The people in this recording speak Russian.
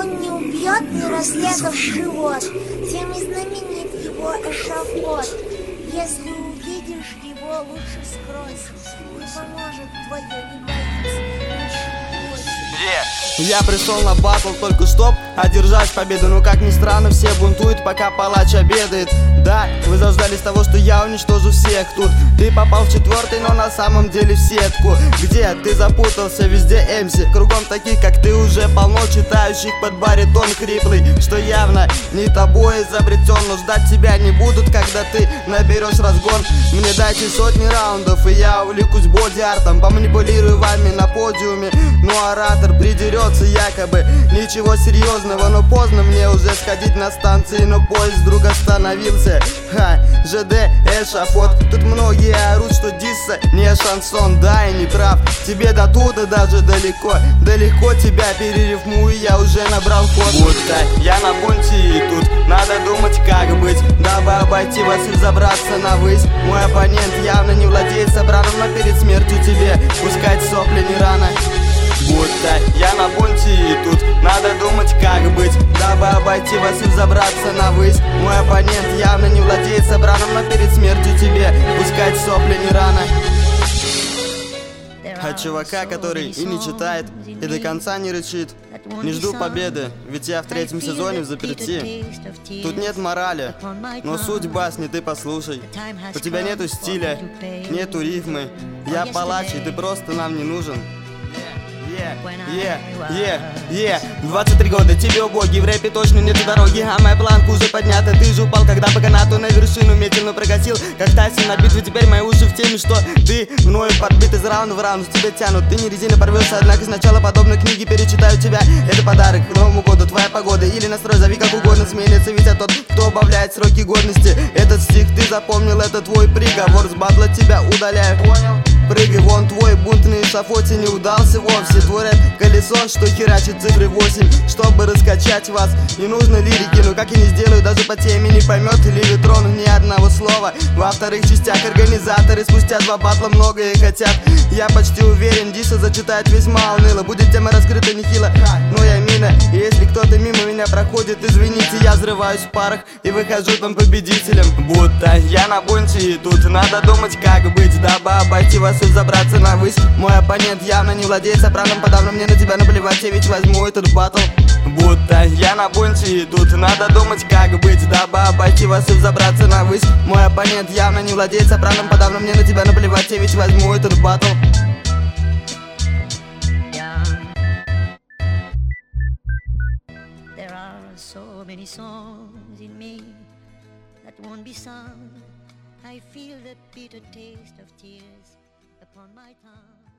он не убьет, не разрезав живот, тем и знаменит его эшафот. Если увидишь его, лучше скройся, не поможет твое, не боись, лучше бойся. Я пришел на батл только чтоб одержать победу. Но как ни странно, все бунтуют, пока палач обедает. Да, вы заждались того, что я уничтожу всех тут. Ты попал в четвертый, но на самом деле в сетку. Где ты запутался, везде эмси. Кругом таких, как ты, уже полно, читающих под баритон хриплый, что явно не тобой изобретен. Но ждать тебя не будут, когда ты наберешь разгон. Мне дайте сотни раундов, и я увлекусь боди-артом. Поманипулирую вами на подиуме, но оратор придерется якобы. Ничего серьезного, но поздно мне уже сходить на станции. Но поезд вдруг остановился. ЖД, эшафот. Тут многие орут, что дисса не шансон. Да, и не прав, тебе до туда даже далеко. Да легко тебя перерифмую, я уже набрал ход. Будто я на бунте, и тут надо думать, как быть, дабы обойти вас и взобраться на высь. Мой оппонент явно не владеет собраном, но перед смертью тебе пускать сопли не рано. Будто я на бунте, и тут надо думать, как быть, дабы обойти вас и взобраться на высь. Мой оппонент явно не владеет собраном, но перед смертью тебе пускать сопли не рано. От чувака, который и не читает, и до конца не рычит. Не жду победы, ведь я в третьем сезоне в заперти. Тут нет морали, но суть басни ты послушай. У тебя нету стиля, нету рифмы. Я палач, и ты просто нам не нужен. 23 года, тебе убогий, в рэпе точно нету дороги, а моя планка уже поднята. Ты же упал, когда по канату на вершину медленно прокатил, как Тайсон на битве. Теперь мои уши в теме, что ты мною подбит из раунда в раунд. Тебя тянут, ты не резина порвешься, однако сначала подобной книги перечитаю тебя. Это подарок к Новому году, твоя погода или настрой, зови как угодно. Сменится ведь тот, кто убавляет сроки годности. Этот стих ты запомнил, это твой приговор, с батла тебя удаляю. Понял? Прыгай, вон твой бунт на эшафоте не удался вовсе. Твой рэп колесо, что херачит цифры 8. Чтобы раскачать вас, не нужно лирики, но как я не сделаю, даже по теме не поймет или ветрону ни одного слова. Во вторых частях организаторы спустя 2 батла многое хотят. Я почти уверен, Диса зачитает весьма уныло. Будет тема раскрыта нехило, но я мина. И если кто-то мимо меня проходит, извините, я взрываюсь в парах и выхожу там победителем. Будто я на бунте, и тут надо думать, как быть, дабы обойти вас и взобраться на высь. Мой оппонент явно не владеет сопраном, подавно мне на тебя наплевать, я ведь возьму этот батл. Будто я на бунте, и тут надо думать, как быть, дабы обойти вас и взобраться на высь. Мой оппонент явно не владеет сопраном, подавно мне на тебя наплевать, я ведь возьму этот батл. There are so many songs in me that won't be sung. I feel the bitter taste of tears upon my tongue.